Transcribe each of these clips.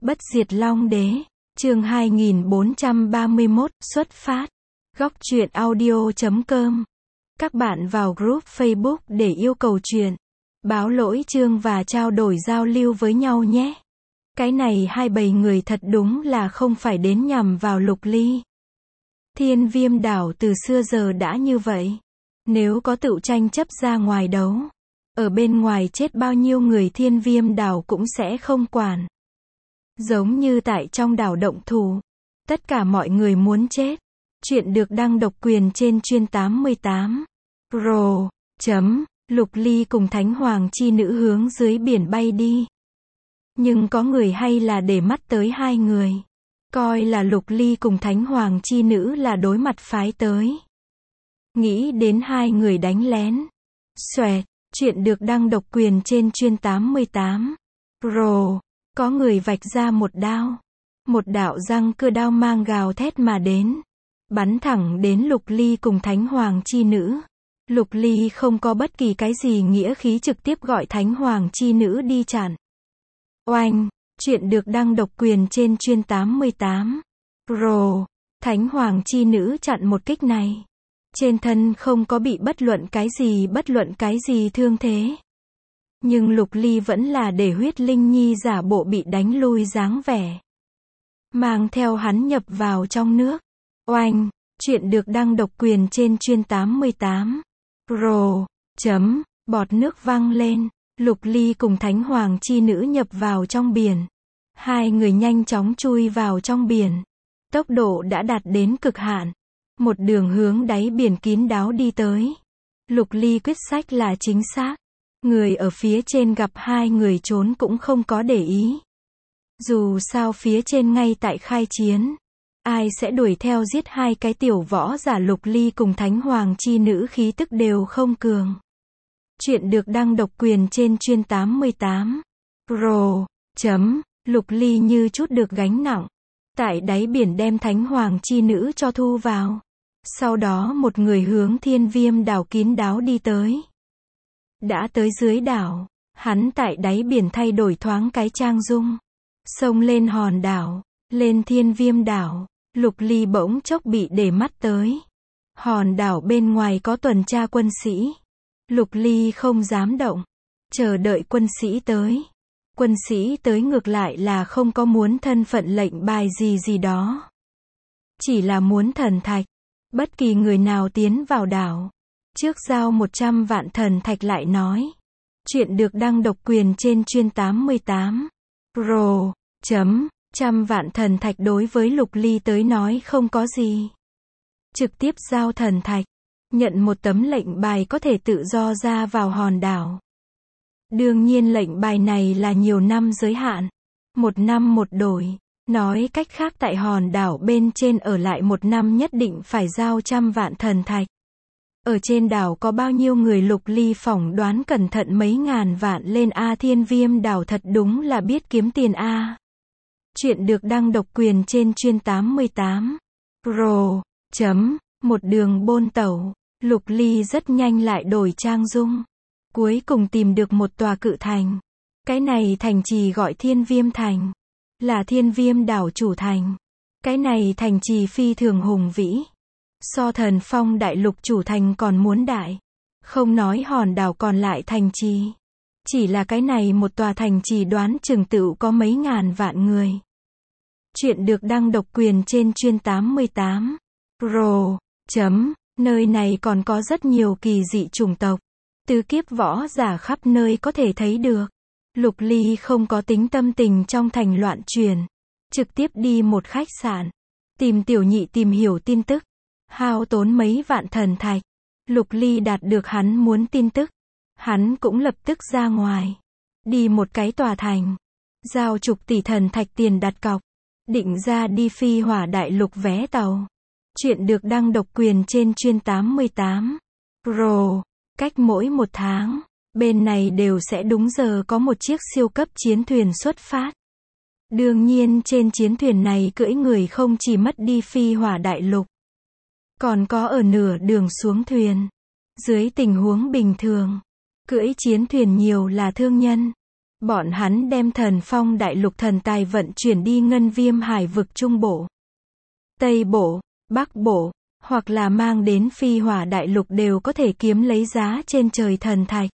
Bất diệt Long Đế, chương 2431, xuất phát. Góc truyện audio.com. Các bạn vào group Facebook để yêu cầu truyện, báo lỗi chương và trao đổi giao lưu với nhau nhé. Cái này hai bầy người thật đúng là không phải đến nhằm vào Lục Ly. Thiên Viêm đảo từ xưa giờ đã như vậy. Nếu có tựu tranh chấp ra ngoài đấu, ở bên ngoài chết bao nhiêu người Thiên Viêm đảo cũng sẽ không quản. Giống như tại trong đảo động thủ, tất cả mọi người muốn chết. Chuyện được đăng độc quyền trên chuyên 88. Pro. Lục Ly cùng Thánh Hoàng chi nữ hướng dưới biển bay đi. Nhưng có người hay là để mắt tới hai người. Coi là Lục Ly cùng Thánh Hoàng chi nữ là đối mặt phái tới. Nghĩ đến hai người đánh lén. Xoẹt, chuyện được đăng độc quyền trên chuyên 88. Pro. Có người vạch ra một đao. Một đạo răng cưa đao mang gào thét mà đến. Bắn thẳng đến Lục Ly cùng Thánh Hoàng chi nữ. Lục Ly không có bất kỳ cái gì nghĩa khí trực tiếp gọi Thánh Hoàng chi nữ đi chặn. Oanh, chuyện được đăng độc quyền trên chuyên 88. Pro. Thánh Hoàng chi nữ chặn một kích này. Trên thân không có bị bất luận cái gì thương thế. Nhưng Lục Ly vẫn là để huyết linh nhi giả bộ bị đánh lui dáng vẻ. Mang theo hắn nhập vào trong nước. Oanh, chuyện được đăng độc quyền trên chuyên 88. Pro. Bọt nước văng lên. Lục Ly cùng Thánh Hoàng chi nữ nhập vào trong biển. Hai người nhanh chóng chui vào trong biển. Tốc độ đã đạt đến cực hạn. Một đường hướng đáy biển kín đáo đi tới. Lục Ly quyết sách là chính xác. Người ở phía trên gặp hai người trốn cũng không có để ý. Dù sao phía trên ngay tại khai chiến. Ai sẽ đuổi theo giết hai cái tiểu võ giả. Lục Ly cùng Thánh Hoàng chi nữ khí tức đều không cường. Chuyện được đăng độc quyền trên chuyên 88. Pro. Lục Ly như chút được gánh nặng. Tại đáy biển đem Thánh Hoàng chi nữ cho thu vào. Sau đó một người hướng Thiên Viêm đảo kín đáo đi tới. Đã tới dưới đảo, hắn tại đáy biển thay đổi thoáng cái trang dung. Xông lên hòn đảo, lên Thiên Viêm đảo. Lục Ly bỗng chốc bị để mắt tới. Hòn đảo bên ngoài có tuần tra quân sĩ. Lục Ly không dám động. Chờ đợi quân sĩ tới. Quân sĩ tới ngược lại là không có muốn thân phận lệnh bài gì đó. Chỉ là muốn thần thạch. Bất kỳ người nào tiến vào đảo. Trước giao 100 vạn thần thạch lại nói. Chuyện được đăng độc quyền trên chuyên 88. Pro. 100 vạn thần thạch đối với Lục Ly tới nói không có gì. Trực tiếp giao thần thạch. Nhận một tấm lệnh bài có thể tự do ra vào hòn đảo. Đương nhiên lệnh bài này là nhiều năm giới hạn. 1 năm một đổi. Nói cách khác tại hòn đảo bên trên ở lại 1 năm nhất định phải giao 100 vạn thần thạch. Ở trên đảo có bao nhiêu người Lục Ly phỏng đoán cẩn thận mấy ngàn vạn lên A. Thiên Viêm đảo thật đúng là biết kiếm tiền A. Chuyện được đăng độc quyền trên chuyên 88. Pro. Một đường bôn tẩu. Lục Ly rất nhanh lại đổi trang dung. Cuối cùng tìm được một tòa cự thành. Cái này thành trì gọi Thiên Viêm thành. Là Thiên Viêm đảo chủ thành. Cái này thành trì phi thường hùng vĩ. So Thần Phong đại lục chủ thành còn muốn đại. Không nói hòn đảo còn lại thành trì. Chỉ là cái này một tòa thành trì đoán chừng tựu có mấy ngàn vạn người. Chuyện được đăng độc quyền trên chuyên 88. Pro. Nơi này còn có rất nhiều kỳ dị chủng tộc. Tứ kiếp võ giả khắp nơi có thể thấy được. Lục Ly không có tính tâm tình trong thành loạn truyền. Trực tiếp đi một khách sạn. Tìm tiểu nhị tìm hiểu tin tức. Hao tốn mấy vạn thần thạch. Lục Ly đạt được hắn muốn tin tức. Hắn cũng lập tức ra ngoài. Đi một cái tòa thành. Giao chục tỷ thần thạch tiền đặt cọc. Định ra đi Phi Hỏa đại lục vé tàu. Chuyện được đăng độc quyền trên chuyên 88. Pro. Cách mỗi 1 tháng, bên này đều sẽ đúng giờ có một chiếc siêu cấp chiến thuyền xuất phát. Đương nhiên trên chiến thuyền này cưỡi người không chỉ mất đi Phi Hỏa đại lục. Còn có ở nửa đường xuống thuyền. Dưới tình huống bình thường, cưỡi chiến thuyền nhiều là thương nhân. Bọn hắn đem Thần Phong đại lục thần tài vận chuyển đi Ngân Viêm hải vực Trung Bộ, Tây Bộ, Bắc Bộ, hoặc là mang đến Phi Hỏa đại lục đều có thể kiếm lấy giá trên trời thần thạch.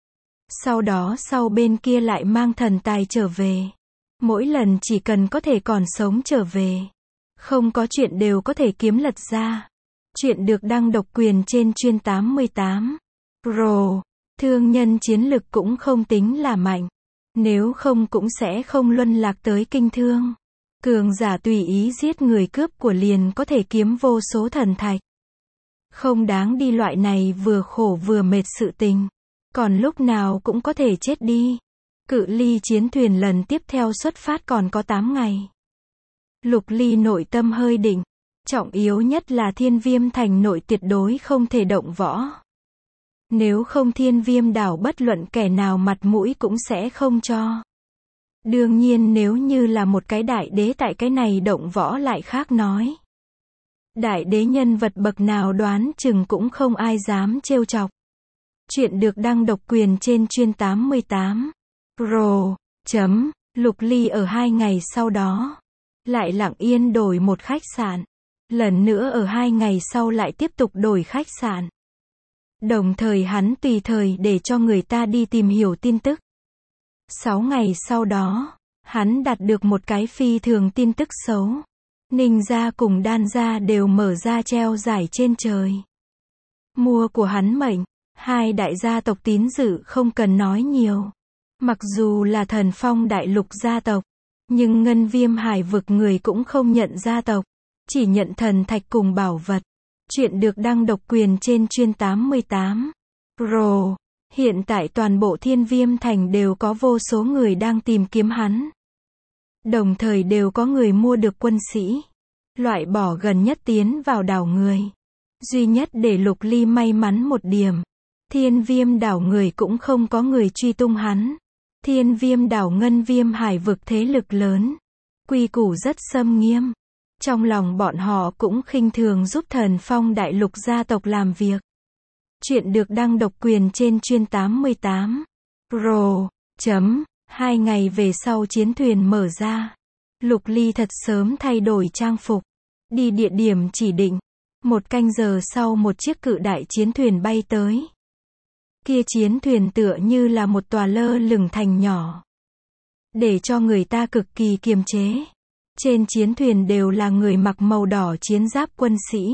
Sau đó sau bên kia lại mang thần tài trở về. Mỗi lần chỉ cần có thể còn sống trở về, không có chuyện đều có thể kiếm lật ra. Chuyện được đăng độc quyền trên chuyên 88. Pro, thương nhân chiến lực cũng không tính là mạnh. Nếu không cũng sẽ không luân lạc tới kinh thương. Cường giả tùy ý giết người cướp của liền có thể kiếm vô số thần thạch. Không đáng đi loại này vừa khổ vừa mệt sự tình. Còn lúc nào cũng có thể chết đi. Cự ly chiến thuyền lần tiếp theo xuất phát còn có 8 ngày. Lục Ly nội tâm hơi định. Trọng yếu nhất là Thiên Viêm thành nội tuyệt đối không thể động võ. Nếu không Thiên Viêm đảo bất luận kẻ nào mặt mũi cũng sẽ không cho. Đương nhiên nếu như là một cái đại đế tại cái này động võ lại khác nói. Đại đế nhân vật bậc nào đoán chừng cũng không ai dám trêu chọc. Chuyện được đăng độc quyền trên chuyên 88. Pro. Lục Ly ở 2 ngày sau đó lại lặng yên đổi một khách sạn. Lần nữa ở 2 ngày sau lại tiếp tục đổi khách sạn. Đồng thời hắn tùy thời để cho người ta đi tìm hiểu tin tức. 6 ngày sau đó, hắn đạt được một cái phi thường tin tức xấu. Ninh gia cùng Đan gia đều mở ra treo giải trên trời. Mua của hắn mệnh, 2 đại gia tộc tín dự không cần nói nhiều. Mặc dù là Thần Phong đại lục gia tộc, nhưng Ngân Viêm hải vực người cũng không nhận gia tộc, chỉ nhận thần thạch cùng bảo vật. Chuyện được đăng độc quyền trên chuyên 88. Pro. Hiện tại toàn bộ Thiên Viêm thành đều có vô số người đang tìm kiếm hắn. Đồng thời đều có người mua được quân sĩ. Loại bỏ gần nhất tiến vào đảo người. Duy nhất để Lục Ly may mắn một điểm. Thiên Viêm đảo người cũng không có người truy tung hắn. Thiên Viêm đảo Ngân Viêm hải vực thế lực lớn. Quy củ rất xâm nghiêm. Trong lòng bọn họ cũng khinh thường giúp Thần Phong đại lục gia tộc làm việc. Chuyện được đăng độc quyền trên chuyên 88. Pro. 2 ngày về sau chiến thuyền mở ra. Lục Ly thật sớm thay đổi trang phục. Đi địa điểm chỉ định. 1 canh giờ sau một chiếc cự đại chiến thuyền bay tới. Kia chiến thuyền tựa như là một tòa lơ lửng thành nhỏ. Để cho người ta cực kỳ kiềm chế. Trên chiến thuyền đều là người mặc màu đỏ chiến giáp quân sĩ.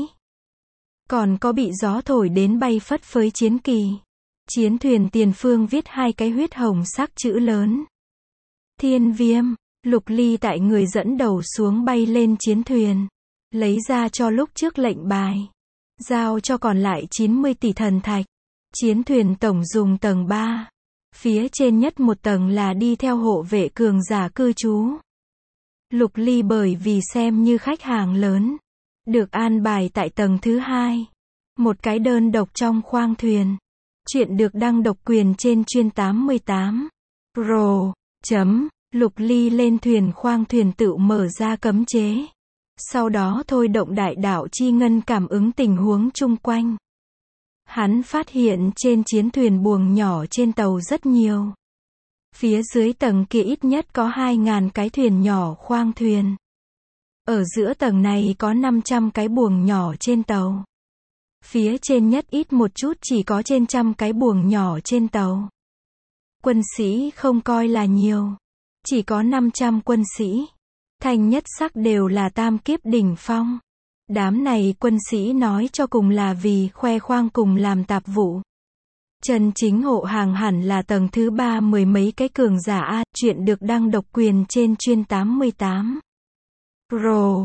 Còn có bị gió thổi đến bay phất phới chiến kỳ. Chiến thuyền tiền phương viết 2 cái huyết hồng sắc chữ lớn. Thiên Viêm. Lục Ly tại người dẫn đầu xuống bay lên chiến thuyền. Lấy ra cho lúc trước lệnh bài. Giao cho còn lại 90 tỷ thần thạch. Chiến thuyền tổng dùng tầng 3. Phía trên nhất một tầng là đi theo hộ vệ cường giả cư trú. Lục Ly bởi vì xem như khách hàng lớn. Được an bài tại tầng thứ 2. Một cái đơn độc trong khoang thuyền. Chuyện được đăng độc quyền trên chuyên 88. Pro. Lục Ly lên thuyền khoang thuyền tự mở ra cấm chế. Sau đó thôi động đại đạo chi ngân cảm ứng tình huống chung quanh. Hắn phát hiện trên chiến thuyền buồng nhỏ trên tàu rất nhiều. Phía dưới tầng kia ít nhất có 2.000 cái thuyền nhỏ khoang thuyền. Ở giữa tầng này có 500 cái buồng nhỏ trên tàu. Phía trên nhất ít một chút chỉ có trên 100 cái buồng nhỏ trên tàu. Quân sĩ không coi là nhiều. Chỉ có 500 quân sĩ. Thanh nhất sắc đều là tam kiếp đỉnh phong. Đám này quân sĩ nói cho cùng là vì khoe khoang cùng làm tạp vụ. Chân chính hộ hàng hẳn là tầng thứ 3 mười mấy cái cường giả A. Chuyện được đăng độc quyền trên chuyên 88. Pro.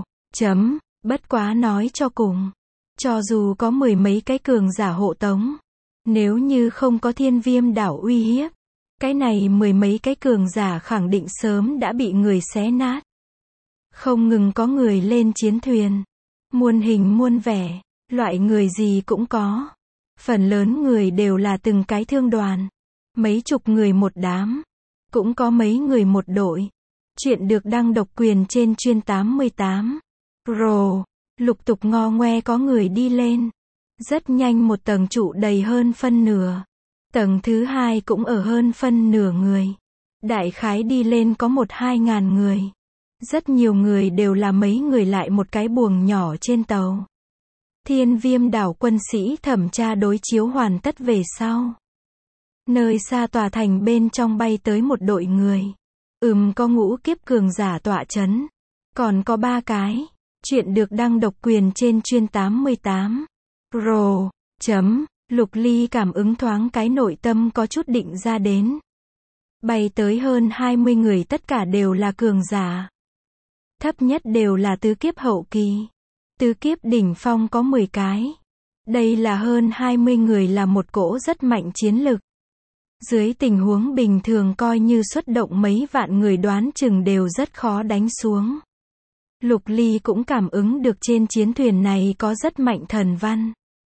Bất quá nói cho cùng. Cho dù có mười mấy cái cường giả hộ tống. Nếu như không có Thiên Viêm đảo uy hiếp. Cái này mười mấy cái cường giả khẳng định sớm đã bị người xé nát. Không ngừng có người lên chiến thuyền. Muôn hình muôn vẻ. Loại người gì cũng có. Phần lớn người đều là từng cái thương đoàn. Mấy chục người một đám. Cũng có mấy người một đội. Chuyện được đăng độc quyền trên chuyên 88. Pro. Lục tục ngo ngoe có người đi lên. Rất nhanh một tầng trụ đầy hơn phân nửa. Tầng thứ 2 cũng ở hơn phân nửa người. Đại khái đi lên có 1-2 ngàn người. Rất nhiều người đều là mấy người lại một cái buồng nhỏ trên tàu. Thiên Viêm đảo quân sĩ thẩm tra đối chiếu hoàn tất về sau. Nơi xa tòa thành bên trong bay tới một đội người. Có ngũ kiếp cường giả tọa chấn. Còn có 3 cái. Chuyện được đăng độc quyền trên chuyên 88. Rồ. Lục Ly cảm ứng thoáng cái nội tâm có chút định ra đến. Bay tới hơn 20 người tất cả đều là cường giả. Thấp nhất đều là tứ kiếp hậu kỳ. Tứ kiếp đỉnh phong có 10 cái. Đây là hơn 20 người là một cỗ rất mạnh chiến lực. Dưới tình huống bình thường coi như xuất động mấy vạn người đoán chừng đều rất khó đánh xuống. Lục Ly cũng cảm ứng được trên chiến thuyền này có rất mạnh thần văn.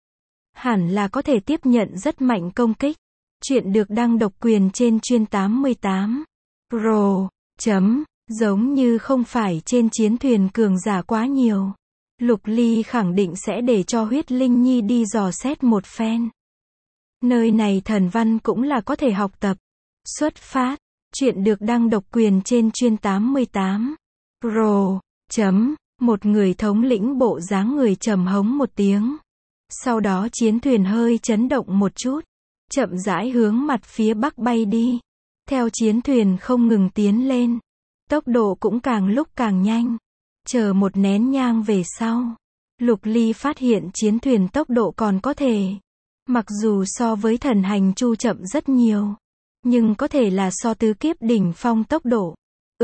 Hẳn là có thể tiếp nhận rất mạnh công kích. Chuyện được đăng độc quyền trên chuyên 88. Rồ. Giống như không phải trên chiến thuyền cường giả quá nhiều. Lục Ly khẳng định sẽ để cho Huyết Linh Nhi đi dò xét một phen. Nơi này thần văn cũng là có thể học tập. Xuất phát. Chuyện được đăng độc quyền trên chuyên 88. Rồ. Một người thống lĩnh bộ dáng người trầm hống một tiếng. Sau đó chiến thuyền hơi chấn động một chút. Chậm rãi hướng mặt phía bắc bay đi. Theo chiến thuyền không ngừng tiến lên. Tốc độ cũng càng lúc càng nhanh. Chờ một nén nhang về sau. Lục Ly phát hiện chiến thuyền tốc độ còn có thể. Mặc dù so với thần hành chu chậm rất nhiều. Nhưng có thể là so tứ kiếp đỉnh phong tốc độ.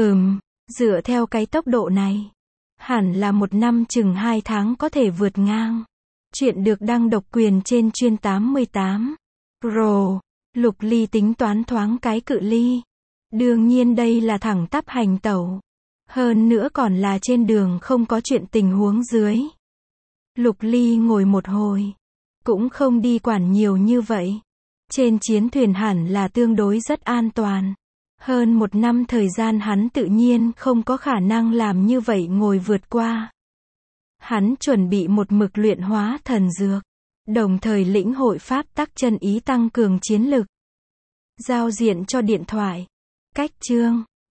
Dựa theo cái tốc độ này. Hẳn là một năm chừng 2 tháng có thể vượt ngang. Chuyện được đăng độc quyền trên chuyên 88. Rồ. Lục Ly tính toán thoáng cái cự ly. Đương nhiên đây là thẳng tắp hành tẩu. Hơn nữa còn là trên đường không có chuyện tình huống dưới. Lục Ly ngồi một hồi. Cũng không đi quản nhiều như vậy. Trên chiến thuyền hẳn là tương đối rất an toàn. Hơn 1 năm thời gian hắn tự nhiên không có khả năng làm như vậy ngồi vượt qua. Hắn chuẩn bị một mực luyện hóa thần dược. Đồng thời lĩnh hội pháp tắc chân ý tăng cường chiến lực. Giao diện cho điện thoại. Cách chương.